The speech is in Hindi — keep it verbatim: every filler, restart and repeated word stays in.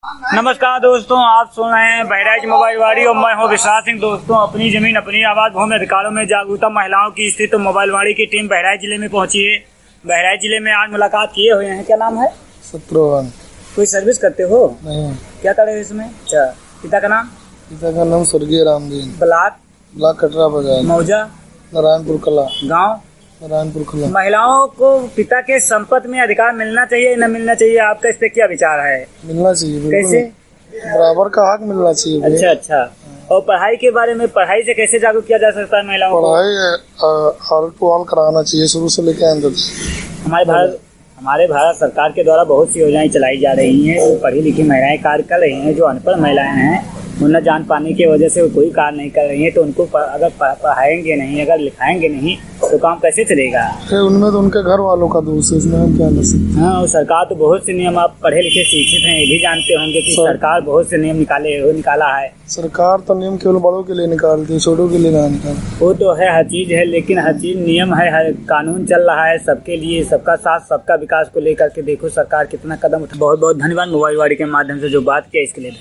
नमस्कार दोस्तों, आप सुन रहे हैं बहराइच मोबाइल वाड़ी और मैं हूं विश्वास सिंह। दोस्तों, अपनी जमीन अपनी आवाज भूमि अधिकारों में जागरूकता महिलाओं की स्थिति तो मोबाइल वाड़ी की टीम बहराइच जिले में पहुंची है। बहराइच जिले में आज मुलाकात किए हुए हैं। क्या नाम है? शत्रुघ्न। कोई सर्विस करते हो? नहीं। क्या कर रहे हो इसमें? अच्छा, पिता का नाम? पिता का नाम स्वर्गीय रामदीन। ब्लाक? ब्लाक कटरा बाजार। मौजा? नारायणपुर कला। गाँव? नारायणपुर कला। महिलाओं को पिता के संपत्ति में अधिकार मिलना चाहिए न मिलना चाहिए, आपका इस पे क्या विचार है? मिलना चाहिए। कैसे? बराबर का हक मिलना चाहिए। अच्छा अच्छा। और पढ़ाई के बारे में, पढ़ाई से कैसे जागरूक किया जा सकता है महिलाओं को? पढ़ाई हाल टू हाल कराना चाहिए शुरू से लेकर अंत तक। हमारे भारत हमारे भारत सरकार के द्वारा बहुत सी योजनाएं चलाई जा रही हैं। जो पढ़ी लिखी महिलाएं कार्य कर रही हैं, जो अनपढ़ महिलाएं हैं वो न जान पाने की वजह से वो कोई कार्य नहीं कर रही हैं, तो उनको अगर पढ़ाएंगे नहीं, अगर लिखाएंगे नहीं तो काम कैसे चलेगा? उनमें तो उनके घर वालों का दोष है, इसमें हम क्या कर सकते हैं। हाँ, सरकार तो बहुत से नियम, आप पढ़े लिखे शिक्षित हैं, ये भी जानते होंगे कि सर, सरकार बहुत से नियम निकाले हो निकाला है। सरकार तो नियम केवल बड़ों के लिए निकालती है, छोटों के लिए नहीं निकालती। वो तो है, हर चीज है, लेकिन हर चीज नियम है, हर कानून चल रहा है सबके लिए, सबका साथ सबका विकास को लेकर के। देखो सरकार कितना कदम उठा। बहुत बहुत धन्यवाद मोबाइल वाड़ी के माध्यम से जो बात किया इसके लिए।